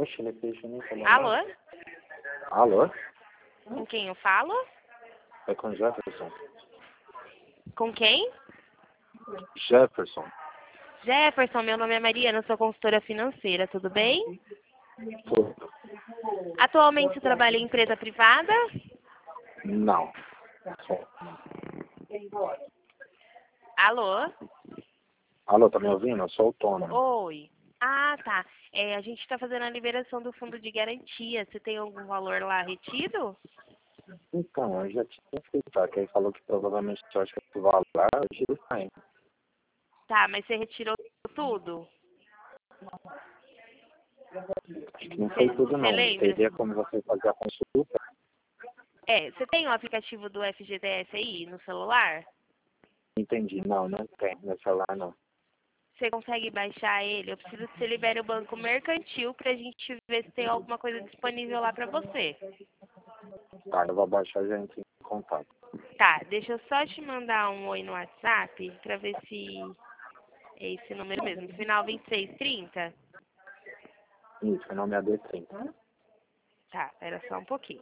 Oxe, ele fez nem falou Alô? nada. Alô? Com quem eu falo? É com Jefferson. Com quem? Jefferson. Jefferson, meu nome é Mariana, sou consultora financeira, tudo bem? Tudo. Atualmente você trabalha em empresa privada? Não. Alô? Alô, tá me ouvindo? Eu sou autônomo. Oi. Ah, tá. A gente está fazendo a liberação do fundo de garantia. Você tem algum valor lá retido? Então, eu já tinha feito, tá? Que ele falou que provavelmente eu acho que esse valor hoje ele tá indo. Tá, mas você retirou tudo? Acho que não foi tudo Você não. lembra? Teria como você fazer a consulta? Você tem o aplicativo do FGTS aí no celular? Entendi. Não, não tem. No celular não. Você consegue baixar ele? Eu preciso que você libere o banco mercantil pra gente ver se tem alguma coisa disponível lá pra você. Tá, eu vou baixar e a gente entra em contato. Tá, deixa eu só te mandar um oi no WhatsApp pra ver se é esse número mesmo. Final 2630? Isso, meu nome é AD30. Tá, era só um pouquinho.